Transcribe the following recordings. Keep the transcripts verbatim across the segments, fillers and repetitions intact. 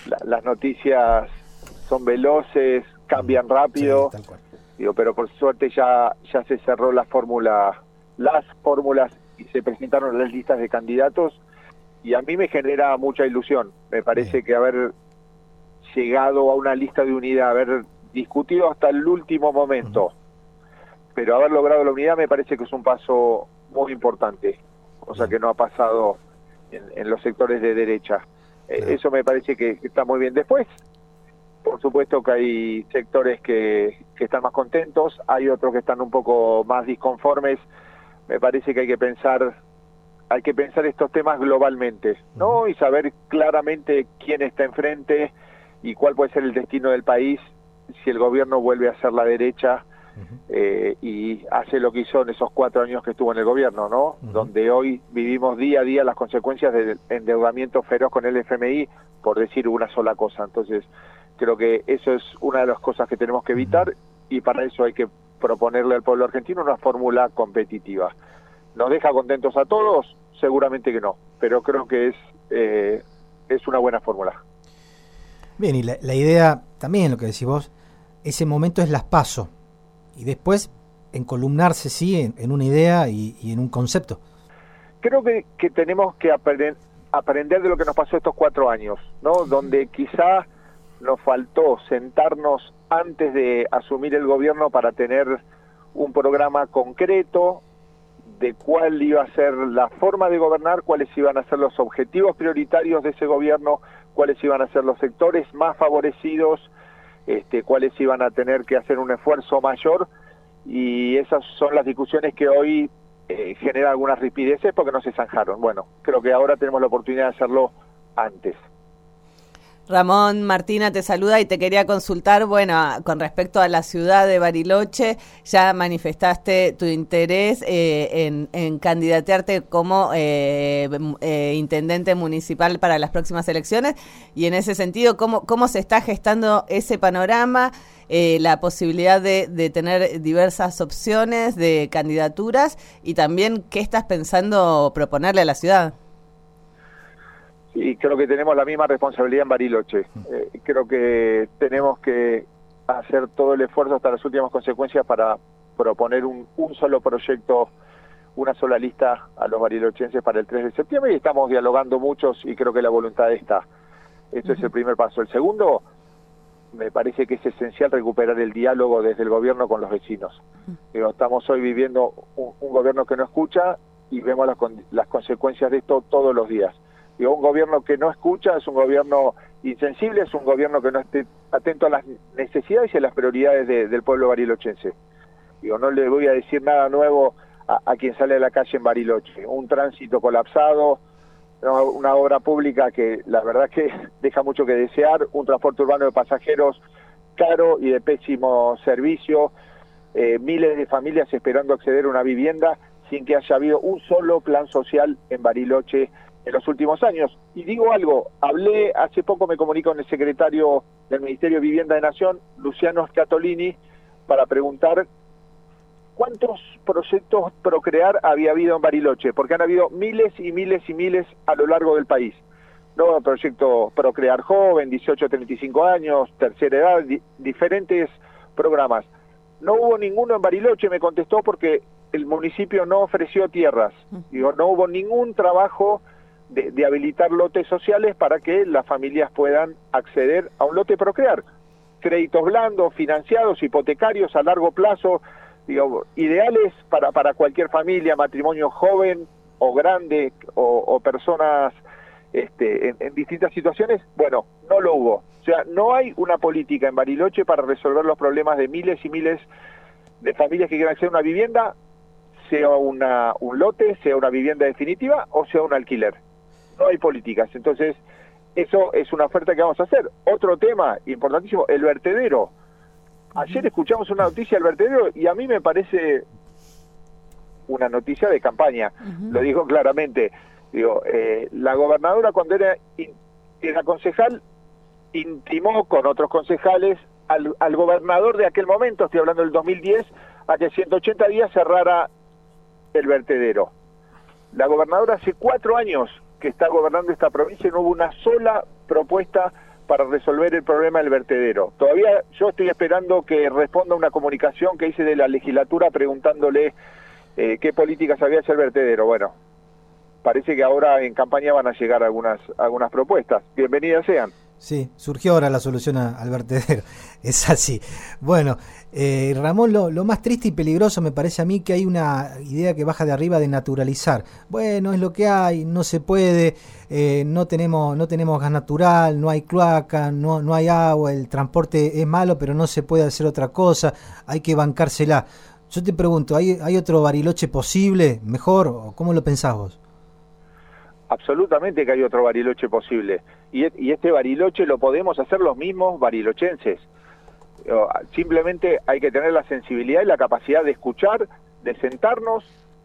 la, las noticias son veloces, cambian rápido, sí, tal cual. Digo, pero por suerte ya ya se cerró la fórmula, las fórmulas y se presentaron las listas de candidatos y a mí me genera mucha ilusión. Me parece Bien. que haber llegado a una lista de unidad, haber discutido hasta el último momento, uh-huh. pero haber logrado la unidad me parece que es un paso muy importante, cosa bien. que no ha pasado en, en los sectores de derecha. Claro. Eh, eso me parece que, que está muy bien. Después, por supuesto que hay sectores que, que están más contentos, hay otros que están un poco más disconformes. Me parece que hay que pensar, hay que pensar estos temas globalmente, ¿no? Uh-huh. Y saber claramente quién está enfrente y cuál puede ser el destino del país si el gobierno vuelve a ser la derecha uh-huh. eh, y hace lo que hizo en esos cuatro años que estuvo en el gobierno, ¿no? Uh-huh. Donde hoy vivimos día a día las consecuencias del endeudamiento feroz con el F M I, por decir una sola cosa. Entonces, creo que eso es una de las cosas que tenemos que evitar y para eso hay que proponerle al pueblo argentino una fórmula competitiva. ¿Nos deja contentos a todos? Seguramente que no, pero creo que es, eh, es una buena fórmula. Bien, y la, la idea, también lo que decís vos, ese momento es las PASO, y después encolumnarse, sí, en, en una idea y, y en un concepto. Creo que, que tenemos que aprender, aprender de lo que nos pasó estos cuatro años, ¿no? Donde quizá nos faltó sentarnos antes de asumir el gobierno para tener un programa concreto de cuál iba a ser la forma de gobernar, cuáles iban a ser los objetivos prioritarios de ese gobierno, cuáles iban a ser los sectores más favorecidos, este, cuáles iban a tener que hacer un esfuerzo mayor, y esas son las discusiones que hoy eh, generan algunas rispideces porque no se zanjaron. Bueno, creo que ahora tenemos la oportunidad de hacerlo antes. Ramón, Martina te saluda y te quería consultar, bueno, con respecto a la ciudad de Bariloche, ya manifestaste tu interés eh, en, en candidatearte como eh, eh, intendente municipal para las próximas elecciones, y en ese sentido, ¿cómo, cómo se está gestando ese panorama, eh, la posibilidad de, de tener diversas opciones de candidaturas y también qué estás pensando proponerle a la ciudad? Y creo que tenemos la misma responsabilidad en Bariloche. Eh, creo que tenemos que hacer todo el esfuerzo hasta las últimas consecuencias para proponer un, un solo proyecto, una sola lista a los barilochenses para el tres de septiembre, y estamos dialogando muchos y creo que la voluntad está. Esto uh-huh. es el primer paso. El segundo, me parece que es esencial recuperar el diálogo desde el gobierno con los vecinos. Uh-huh. Digo, estamos hoy viviendo un, un gobierno que no escucha y vemos las, las consecuencias de esto todos los días. Digo, un gobierno que no escucha es un gobierno insensible, es un gobierno que no esté atento a las necesidades y a las prioridades de, del pueblo barilochense. Digo, no le voy a decir nada nuevo a, a quien sale a la calle en Bariloche. Un tránsito colapsado, ¿no? Una obra pública que la verdad que deja mucho que desear, un transporte urbano de pasajeros caro y de pésimo servicio, eh, miles de familias esperando acceder a una vivienda sin que haya habido un solo plan social en Bariloche en los últimos años. Y digo algo, hablé, hace poco me comunico con el secretario del Ministerio de Vivienda de Nación, Luciano Scatolini, para preguntar cuántos proyectos Procrear había habido en Bariloche, porque han habido miles y miles y miles a lo largo del país. No, proyecto Procrear Joven, dieciocho a treinta y cinco años, tercera edad, di- diferentes programas. No hubo ninguno en Bariloche, me contestó, porque el municipio no ofreció tierras. Digo, no hubo ningún trabajo De, de habilitar lotes sociales para que las familias puedan acceder a un lote Procrear. Créditos blandos, financiados, hipotecarios a largo plazo, digo, ideales para, para cualquier familia, matrimonio joven o grande o, o personas este, en, en distintas situaciones. Bueno, no lo hubo. O sea, no hay una política en Bariloche para resolver los problemas de miles y miles de familias que quieran acceder a una vivienda, sea una, un lote, sea una vivienda definitiva o sea un alquiler. No hay políticas, entonces eso es una oferta que vamos a hacer. Otro tema importantísimo, el vertedero. Ayer escuchamos una noticia del vertedero y a mí me parece una noticia de campaña, uh-huh. lo digo claramente. Digo, eh, la gobernadora cuando era, era concejal intimó con otros concejales al, al gobernador de aquel momento, estoy hablando del dos mil diez, a que ciento ochenta días cerrara el vertedero. La gobernadora hace cuatro años que está gobernando esta provincia y no hubo una sola propuesta para resolver el problema del vertedero. Todavía yo estoy esperando que responda una comunicación que hice de la legislatura preguntándole eh, qué políticas había hacia el vertedero. Bueno, parece que ahora en campaña van a llegar algunas, algunas propuestas. Bienvenidas sean. Sí, surgió ahora la solución a, al vertedero, es así. Bueno, eh, Ramón, lo, lo más triste y peligroso me parece a mí que hay una idea que baja de arriba de naturalizar. Bueno, es lo que hay, no se puede, eh, no tenemos no tenemos gas natural, no hay cloaca, no, no hay agua, el transporte es malo, pero no se puede hacer otra cosa, hay que bancársela. Yo te pregunto, ¿hay, hay otro Bariloche posible, mejor, o cómo lo pensás vos? Absolutamente que hay otro Bariloche posible. Y, y este Bariloche lo podemos hacer los mismos barilochenses. Simplemente hay que tener la sensibilidad y la capacidad de escuchar, de sentarnos,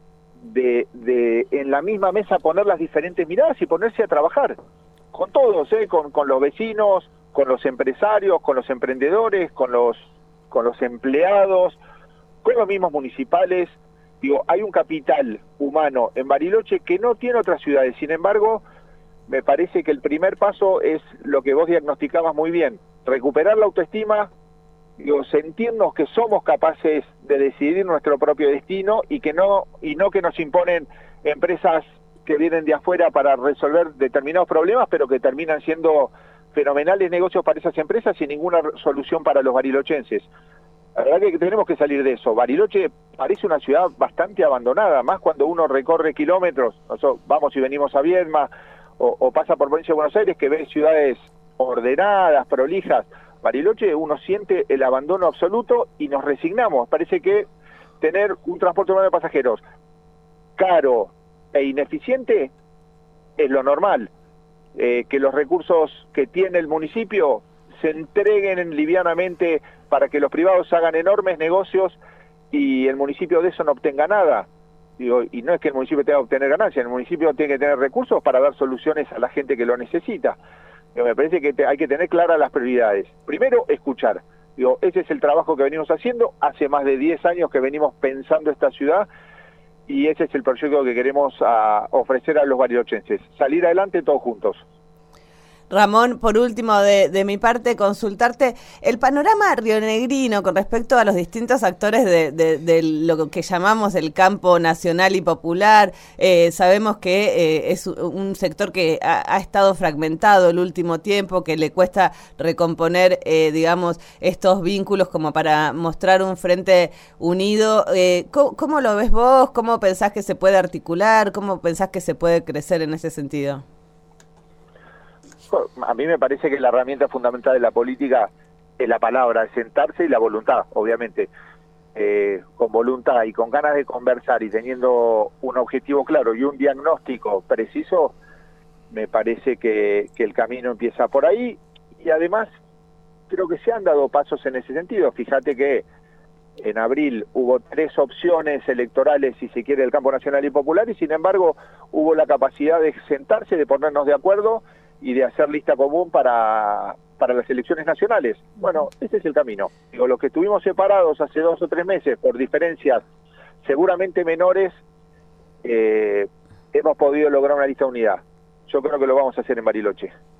de, de en la misma mesa poner las diferentes miradas y ponerse a trabajar. Con todos, ¿eh? con, con los vecinos, con los empresarios, con los emprendedores, con los, con los empleados, con los mismos municipales. Digo, hay un capital humano en Bariloche que no tiene otras ciudades. Sin embargo, me parece que el primer paso es lo que vos diagnosticabas muy bien, recuperar la autoestima, digo, sentirnos que somos capaces de decidir nuestro propio destino y que no y no que nos imponen empresas que vienen de afuera para resolver determinados problemas, pero que terminan siendo fenomenales negocios para esas empresas sin ninguna solución para los barilochenses. La verdad que tenemos que salir de eso. Bariloche parece una ciudad bastante abandonada, más cuando uno recorre kilómetros, nosotros vamos y venimos a Viedma, o, o pasa por provincia de Buenos Aires, que ve ciudades ordenadas, prolijas. Bariloche uno siente el abandono absoluto y nos resignamos. Parece que tener un transporte urbano de pasajeros caro e ineficiente es lo normal. Eh, que los recursos que tiene el municipio se entreguen livianamente para que los privados hagan enormes negocios y el municipio de eso no obtenga nada. Digo, y no es que el municipio tenga que obtener ganancias, el municipio tiene que tener recursos para dar soluciones a la gente que lo necesita. Digo, me parece que te, hay que tener claras las prioridades. Primero, escuchar. Digo, ese es el trabajo que venimos haciendo. Hace más de diez años que venimos pensando esta ciudad y ese es el proyecto que queremos a, ofrecer a los barilochenses. Salir adelante todos juntos. Ramón, por último, de, de mi parte, consultarte el panorama rionegrino con respecto a los distintos actores de, de, de lo que llamamos el campo nacional y popular. Eh, sabemos que eh, es un sector que ha, ha estado fragmentado el último tiempo, que le cuesta recomponer, eh, digamos, estos vínculos como para mostrar un frente unido. Eh, ¿cómo, ¿Cómo lo ves vos? ¿Cómo pensás que se puede articular? ¿Cómo pensás que se puede crecer en ese sentido? A mí me parece que la herramienta fundamental de la política es la palabra, es sentarse y la voluntad, obviamente. Eh, con voluntad y con ganas de conversar y teniendo un objetivo claro y un diagnóstico preciso, me parece que, que el camino empieza por ahí y además creo que se han dado pasos en ese sentido. Fíjate que en abril hubo tres opciones electorales, si se quiere, del campo nacional y popular y sin embargo hubo la capacidad de sentarse, de ponernos de acuerdo y de hacer lista común para, para las elecciones nacionales. Bueno, ese es el camino. Digo, los que estuvimos separados hace dos o tres meses por diferencias seguramente menores, eh, hemos podido lograr una lista de unidad. Yo creo que lo vamos a hacer en Bariloche.